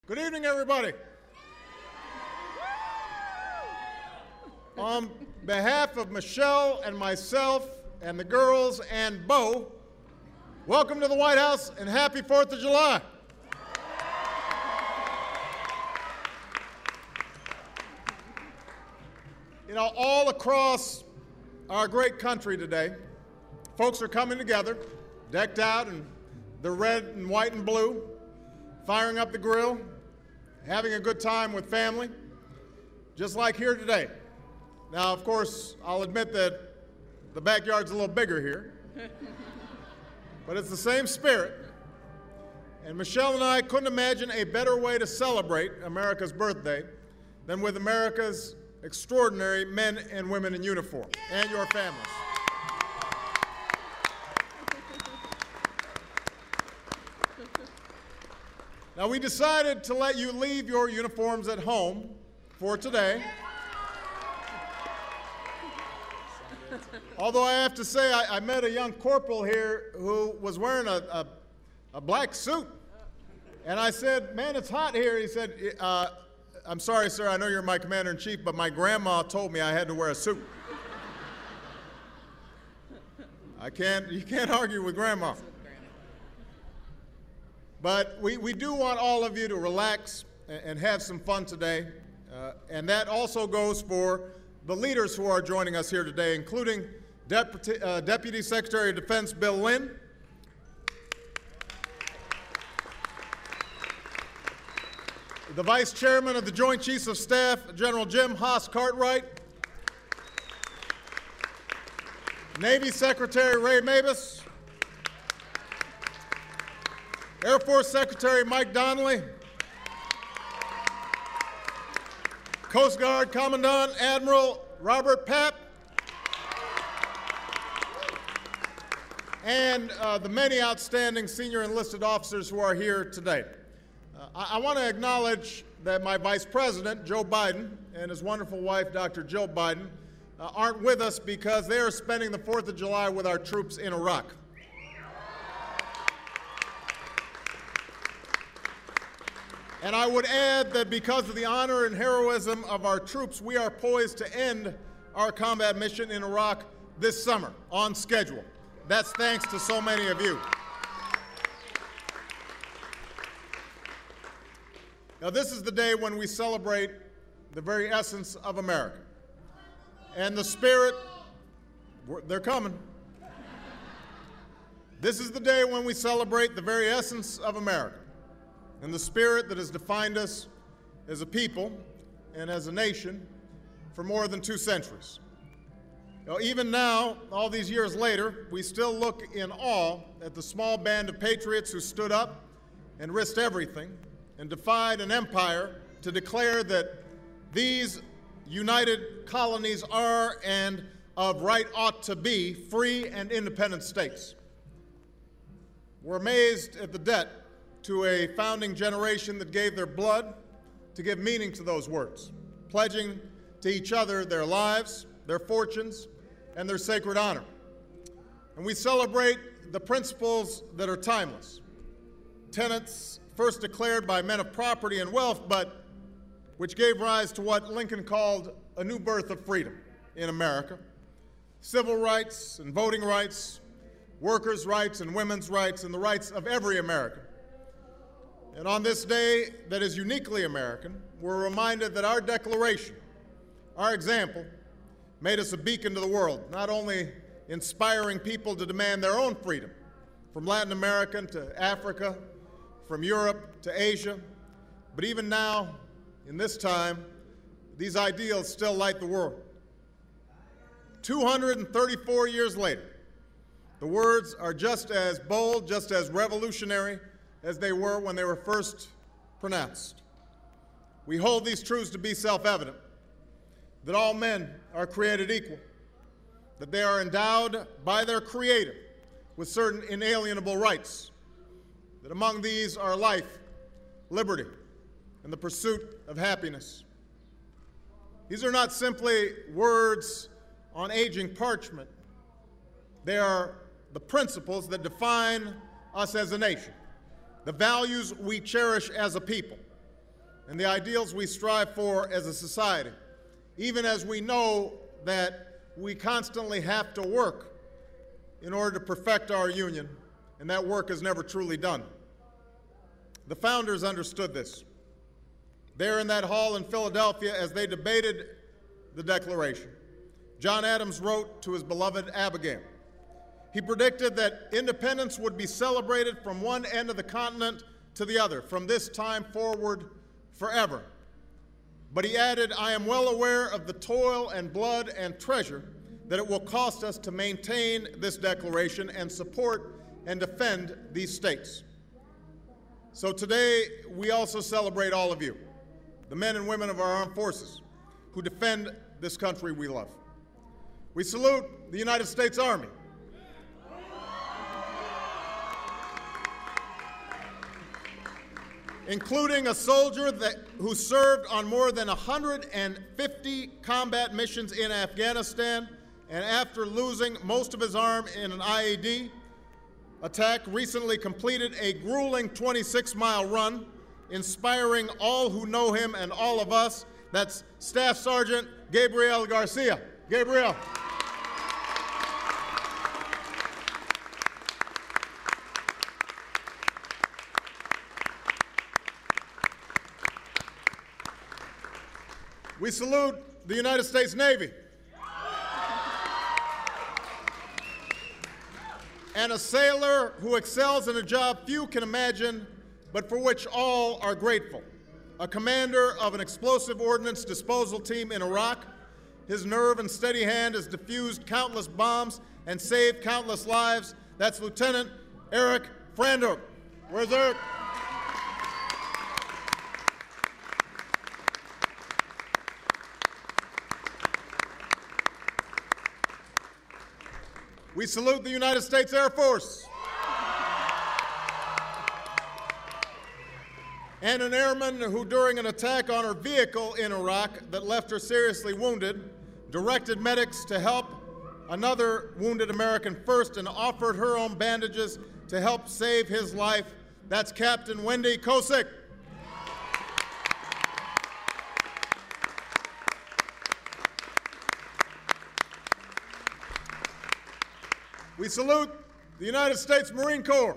Good evening, everybody. On behalf of Michelle and myself and the girls and Bo, welcome to the White House and happy 4th of July. You know, all across our great country today, folks are coming together, decked out in the red and white and blue, firing up the grill, having a good time with family, just like here today. Now, of course, I'll admit that the backyard's a little bigger here, but it's the same spirit. And Michelle and I couldn't imagine a better way to celebrate America's birthday than with America's extraordinary men and women in uniform and your families. Now, we decided to let you leave your uniforms at home for today. Although I have to say, I met a young corporal here who was wearing a black suit. And I said, man, it's hot here. He said, I'm sorry, sir, I know you're my commander-in-chief, but my grandma told me I had to wear a suit. You can't argue with grandma. But we do want all of you to relax and have some fun today. And that also goes for the leaders who are joining us here today, including Deputy Secretary of Defense Bill Lynn, the Vice Chairman of the Joint Chiefs of Staff, General Jim Haas Cartwright, Navy Secretary Ray Mabus, Air Force Secretary Mike Donnelly, Coast Guard Commandant Admiral Robert Papp, and the many outstanding senior enlisted officers who are here today. I want to acknowledge that my Vice President, Joe Biden, and his wonderful wife, Dr. Jill Biden, aren't with us because they are spending the 4th of July with our troops in Iraq. And I would add that because of the honor and heroism of our troops, we are poised to end our combat mission in Iraq this summer on schedule. That's thanks to so many of you. Now, this is the day when we celebrate the very essence of America. And the spirit, they're coming. This is the day when we celebrate the very essence of America and the spirit that has defined us as a people and as a nation for more than 2 centuries. Now, even now, all these years later, we still look in awe at the small band of patriots who stood up and risked everything and defied an empire to declare that these united colonies are and of right ought to be free and independent states. We're amazed at the debt to a founding generation that gave their blood to give meaning to those words, pledging to each other their lives, their fortunes, and their sacred honor. And we celebrate the principles that are timeless, tenets first declared by men of property and wealth, but which gave rise to what Lincoln called a new birth of freedom in America: civil rights and voting rights, workers' rights and women's rights, and the rights of every American. And on this day that is uniquely American, we're reminded that our Declaration, our example, made us a beacon to the world, not only inspiring people to demand their own freedom, from Latin America to Africa, from Europe to Asia, but even now, in this time, these ideals still light the world. 234 years later, the words are just as bold, just as revolutionary as they were when they were first pronounced. We hold these truths to be self-evident, that all men are created equal, that they are endowed by their Creator with certain inalienable rights, that among these are life, liberty, and the pursuit of happiness. These are not simply words on aging parchment. They are the principles that define us as a nation, the values we cherish as a people, and the ideals we strive for as a society, even as we know that we constantly have to work in order to perfect our union, and that work is never truly done. The founders understood this. There in that hall in Philadelphia, as they debated the Declaration, John Adams wrote to his beloved Abigail. He predicted that independence would be celebrated from one end of the continent to the other, from this time forward forever. But he added, I am well aware of the toil and blood and treasure that it will cost us to maintain this declaration and support and defend these states. So today, we also celebrate all of you, the men and women of our armed forces who defend this country we love. We salute the United States Army, including a soldier who served on more than 150 combat missions in Afghanistan, and after losing most of his arm in an IED attack, recently completed a grueling 26-mile run, inspiring all who know him and all of us. That's Staff Sergeant Gabriel Garcia. Gabriel. We salute the United States Navy and a sailor who excels in a job few can imagine, but for which all are grateful. A commander of an explosive ordnance disposal team in Iraq. His nerve and steady hand has diffused countless bombs and saved countless lives. That's Lieutenant Eric Frandrup. Where's Eric? We salute the United States Air Force and an airman who, during an attack on her vehicle in Iraq that left her seriously wounded, directed medics to help another wounded American first and offered her own bandages to help save his life. That's Captain Wendy Kosick. We salute the United States Marine Corps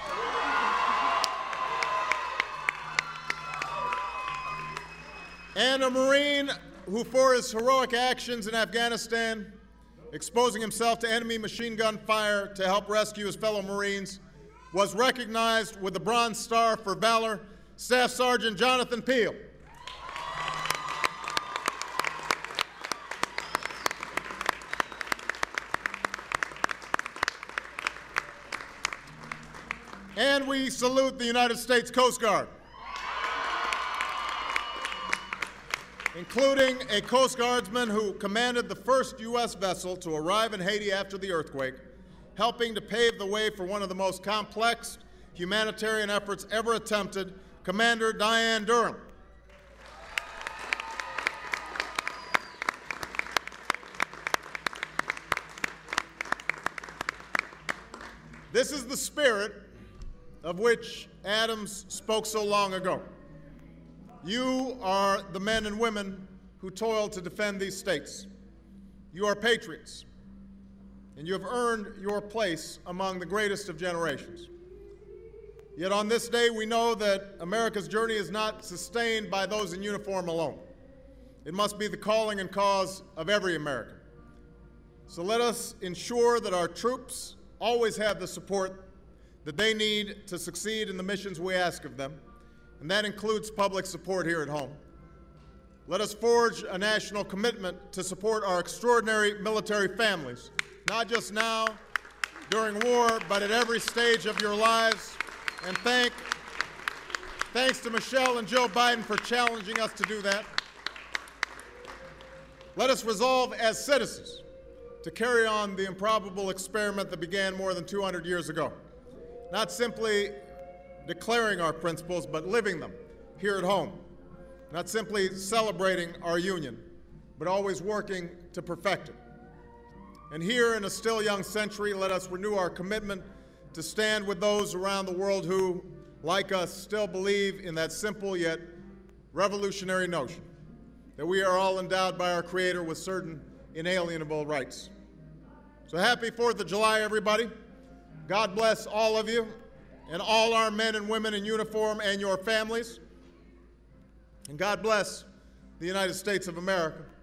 and a Marine who, for his heroic actions in Afghanistan, exposing himself to enemy machine gun fire to help rescue his fellow Marines, was recognized with the Bronze Star for Valor, Staff Sergeant Jonathan Peel. And we salute the United States Coast Guard, including a Coast Guardsman who commanded the first U.S. vessel to arrive in Haiti after the earthquake, helping to pave the way for one of the most complex humanitarian efforts ever attempted, Commander Diane Durham. This is the spirit of which Adams spoke so long ago. You are the men and women who toil to defend these states. You are patriots, and you have earned your place among the greatest of generations. Yet on this day, we know that America's journey is not sustained by those in uniform alone. It must be the calling and cause of every American. So let us ensure that our troops always have the support that they need to succeed in the missions we ask of them, and that includes public support here at home. Let us forge a national commitment to support our extraordinary military families, not just now, during war, but at every stage of your lives. And thanks to Michelle and Joe Biden for challenging us to do that. Let us resolve as citizens to carry on the improbable experiment that began more than 200 years ago. Not simply declaring our principles, but living them here at home. Not simply celebrating our union, but always working to perfect it. And here in a still young century, let us renew our commitment to stand with those around the world who, like us, still believe in that simple yet revolutionary notion that we are all endowed by our Creator with certain inalienable rights. So happy 4th of July, everybody. God bless all of you and all our men and women in uniform and your families. And God bless the United States of America.